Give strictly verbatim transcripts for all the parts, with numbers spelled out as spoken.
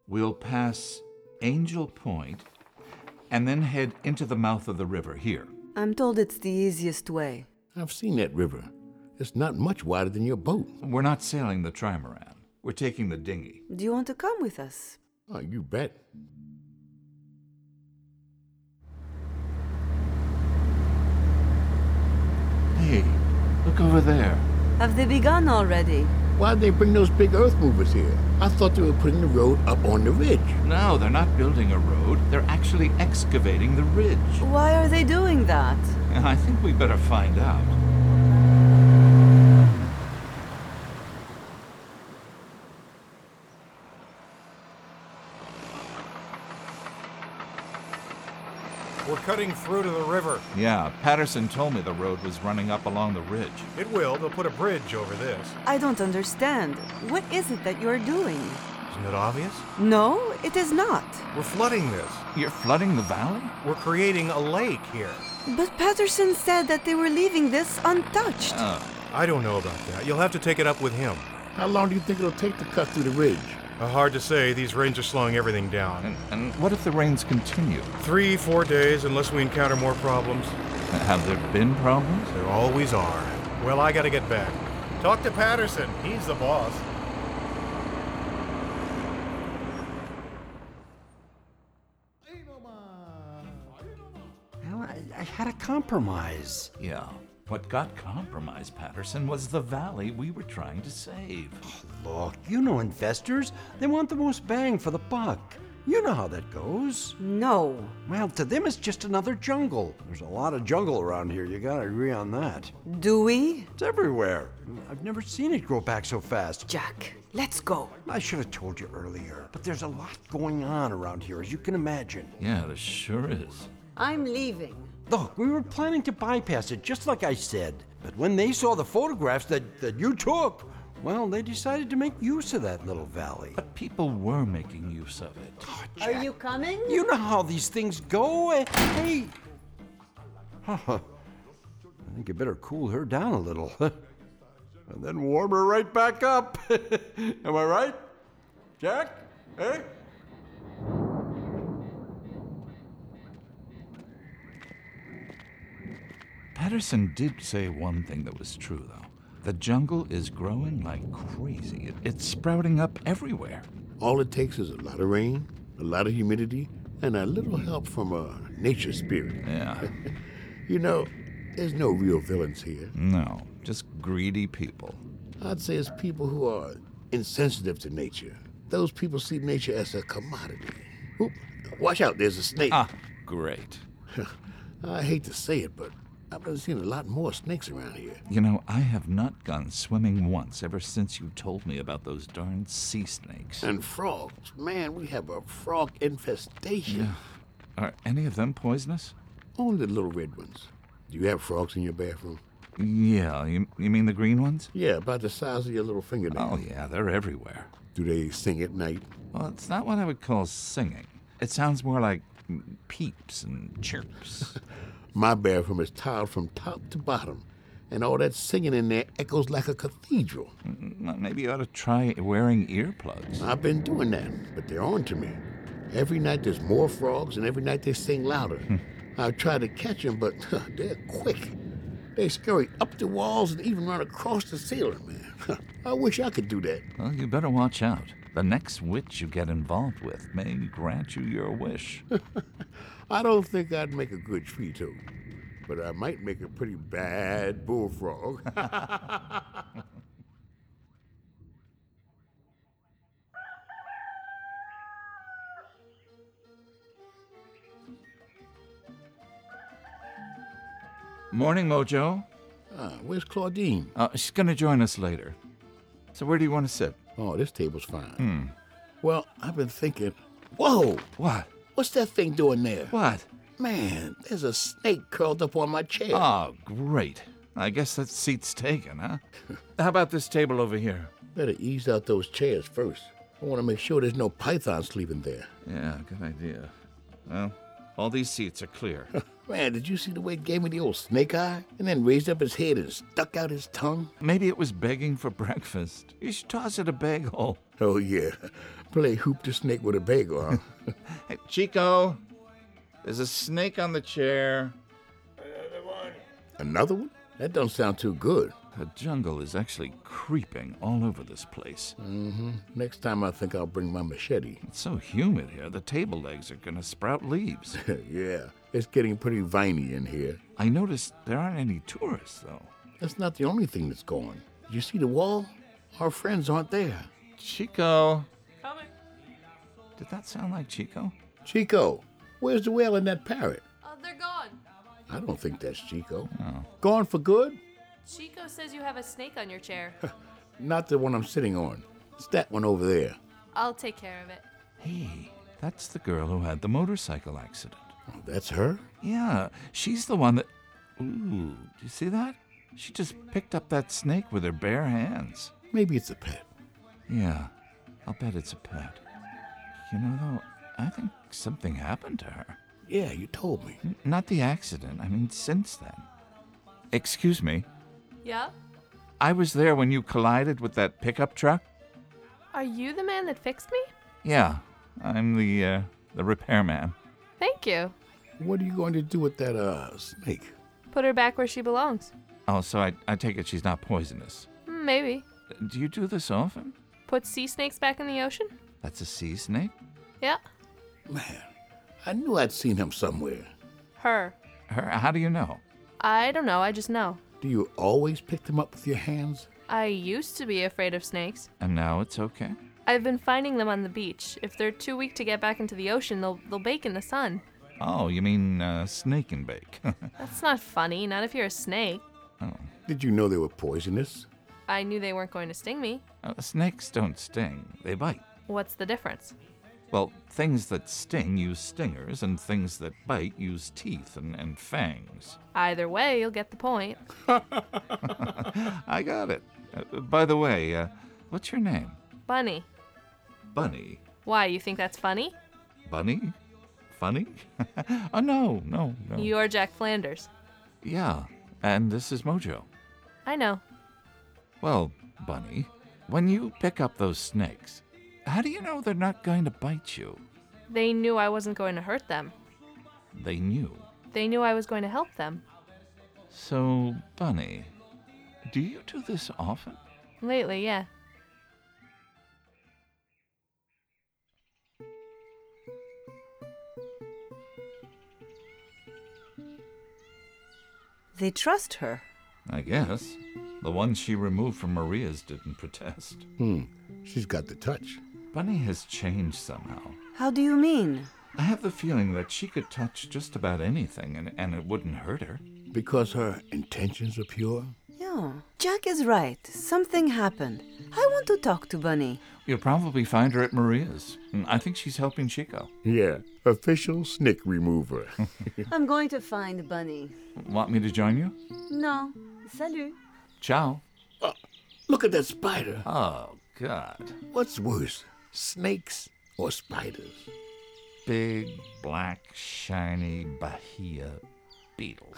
We'll pass Angel Point and then head into the mouth of the river here. I'm told it's the easiest way. I've seen that river. It's not much wider than your boat. We're not sailing the trimaran. We're taking the dinghy. Do you want to come with us? Oh, you bet. Hey, look over there. Have they begun already? Why'd they bring those big earth movers here? I thought they were putting the road up on the ridge. No, they're not building a road. They're actually excavating the ridge. Why are they doing that? I think we better find out. We're cutting through to the river. Yeah, Patterson told me the road was running up along the ridge. It will. They'll put a bridge over this. I don't understand. What is it that you're doing? Isn't it obvious? No, it is not. We're flooding this. You're flooding the valley? We're creating a lake here. But Patterson said that they were leaving this untouched. Oh. I don't know about that. You'll have to take it up with him. How long do you think it'll take to cut through the ridge? Uh, hard to say. These rains are slowing everything down. And, and what if the rains continue? Three, four days, unless we encounter more problems. Have there been problems? There always are. Well, I gotta get back. Talk to Patterson. He's the boss. Well, I, I had a compromise. Yeah. What got compromised, Patterson, was the valley we were trying to save. Look, you know investors. They want the most bang for the buck. You know how that goes. No. Well, to them it's just another jungle. There's a lot of jungle around here, you gotta agree on that. Do we? It's everywhere. I've never seen it grow back so fast. Jack, let's go. I should have told you earlier, but there's a lot going on around here, as you can imagine. Yeah, there sure is. I'm leaving. Look, we were planning to bypass it, just like I said. But when they saw the photographs that, that you took, well, they decided to make use of that little valley. But people were making use of it. Oh, Are Jack, you coming? you know how these things go. eh? Hey. I think you better cool her down a little. And then warm her right back up. Am I right? Jack? Eh? Patterson did say one thing that was true, though. The jungle is growing like crazy. It, it's sprouting up everywhere. All it takes is a lot of rain, a lot of humidity, and a little help from a nature spirit. Yeah. You know, there's no real villains here. No, just greedy people. I'd say it's people who are insensitive to nature. Those people see nature as a commodity. Oop, watch out, there's a snake. Ah, great. I hate to say it, but I've been seeing a lot more snakes around here. You know, I have not gone swimming once ever since you told me about those darn sea snakes. And frogs. Man, we have a frog infestation. Yeah. Are any of them poisonous? Only the little red ones. Do you have frogs in your bathroom? Yeah, you, you mean the green ones? Yeah, about the size of your little fingernail. Oh, yeah, they're everywhere. Do they sing at night? Well, it's not what I would call singing. It sounds more like peeps and chirps. My bathroom is tiled from top to bottom, and all that singing in there echoes like a cathedral. Maybe you ought to try wearing earplugs. I've been doing that, but they're on to me. Every night there's more frogs, and every night they sing louder. I've tried to catch them, but they're quick. They scurry up the walls and even run across the ceiling, man. I wish I could do that. Well, you better watch out. The next witch you get involved with may grant you your wish. I don't think I'd make a good tree toad, but I might make a pretty bad bullfrog. Morning, Mojo. Ah, where's Claudine? Uh, she's going to join us later. So where do you want to sit? Oh, this table's fine. Hmm. Well, I've been thinking, whoa, What? what's that thing doing there? What? Man, there's a snake curled up on my chair. Oh, great. I guess that seat's taken, huh? How about this table over here? Better ease out those chairs first. I want to make sure there's no python sleeping there. Yeah, good idea. Well, all these seats are clear. Man, did you see the way it gave me the old snake eye? And then raised up his head and stuck out his tongue? Maybe it was begging for breakfast. You should toss it a bagel. Oh, yeah. Play hoop the snake with a bagel, huh? Hey, Chico, there's a snake on the chair. Another one? That don't sound too good. The jungle is actually creeping all over this place. Mm-hmm. Next time I think I'll bring my machete. It's so humid here, the table legs are gonna sprout leaves. Yeah, it's getting pretty viney in here. I noticed there aren't any tourists, though. That's not the only thing that's gone. Did you see the wall? Our friends aren't there. Chico. Coming. Did that sound like Chico? Chico, where's the whale and that parrot? Oh, they're gone. I don't think that's Chico. Oh. Gone for good? Chico says you have a snake on your chair. Not the one I'm sitting on. It's that one over there. I'll take care of it. Hey, that's the girl who had the motorcycle accident. Oh, that's her? Yeah, she's the one that... Ooh, do you see that? She just picked up that snake with her bare hands. Maybe it's a pet. Yeah, I'll bet it's a pet. You know, though, I think something happened to her. Yeah, you told me. N- not the accident, I mean since then. Excuse me, Yeah? I was there when you collided with that pickup truck? Are you the man that fixed me? Yeah, I'm the, uh, the repairman. Thank you. What are you going to do with that, uh, snake? Put her back where she belongs. Oh, so I, I take it she's not poisonous. Hmm, Maybe. Do you do this often? Put sea snakes back in the ocean? That's a sea snake? Yeah. Man, I knew I'd seen him somewhere. Her. Her, how do you know? I don't know, I just know. Do you always pick them up with your hands? I used to be afraid of snakes. And now it's okay? I've been finding them on the beach. If they're too weak to get back into the ocean, they'll they'll bake in the sun. Oh, you mean uh, snake and bake? That's not funny, not if you're a snake. Oh. Did you know they were poisonous? I knew they weren't going to sting me. Uh, snakes don't sting, they bite. What's the difference? Well, things that sting use stingers, and things that bite use teeth and, and fangs. Either way, you'll get the point. I got it. Uh, by the way, uh, what's your name? Bunny. Bunny. Why, you think that's funny? Bunny? Funny? Oh, no, no, no. You're Jack Flanders. Yeah, and this is Mojo. I know. Well, Bunny, when you pick up those snakes, how do you know they're not going to bite you? They knew I wasn't going to hurt them. They knew. They knew I was going to help them. So, Bunny, do you do this often? Lately, yeah. They trust her. I guess. The ones she removed from Maria's didn't protest. Hmm, she's got the touch. Bunny has changed somehow. How do you mean? I have the feeling that she could touch just about anything and, and it wouldn't hurt her. Because her intentions are pure? Yeah. Jack is right. Something happened. I want to talk to Bunny. You'll probably find her at Maria's. I think she's helping Chico. Yeah, official snake remover. I'm going to find Bunny. Want me to join you? No. Salut. Ciao. Oh, look at that spider. Oh, God. What's worse, snakes or spiders? Big, black, shiny Bahia beetle.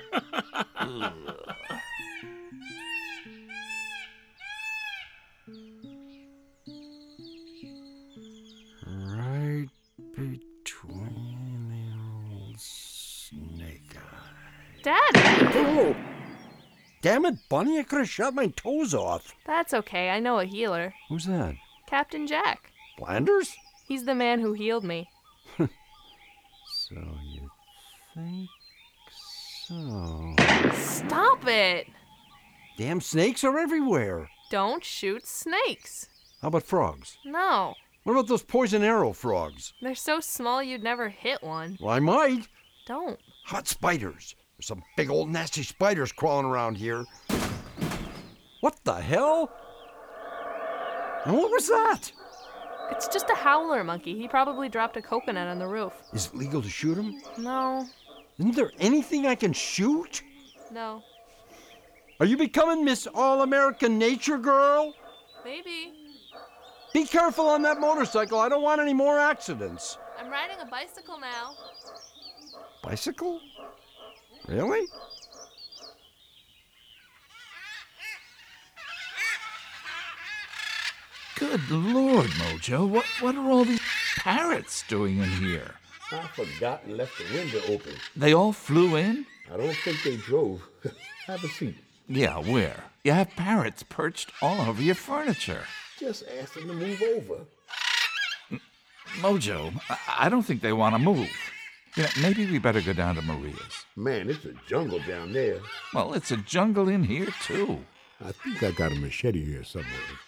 Right between the old snake eye. Dad! Oh! Damn it, Bunny, I could have shot my toes off. That's okay, I know a healer. Who's that? Captain Jack. Flanders? He's the man who healed me. So you think so? Stop it! Damn snakes are everywhere. Don't shoot snakes. How about frogs? No. What about those poison arrow frogs? They're so small you'd never hit one. Well, I might. Don't. How about spiders? There's some big old nasty spiders crawling around here. What the hell? And what was that? It's just a howler monkey. He probably dropped a coconut on the roof. Is it legal to shoot them? No. Isn't there anything I can shoot? No. Are you becoming Miss All-American Nature Girl? Maybe. Be careful on that motorcycle. I don't want any more accidents. I'm riding a bicycle now. Bicycle? Really? Good Lord, Mojo, what, what are all these parrots doing in here? I forgot and left the window open. They all flew in? I don't think they drove. Have a seat. Yeah, where? You have parrots perched all over your furniture. Just ask them to move over. Mojo, I, I don't think they want to move. You know, maybe we better go down to Maria's. Man, it's a jungle down there. Well, it's a jungle in here, too. I think I got a machete here somewhere.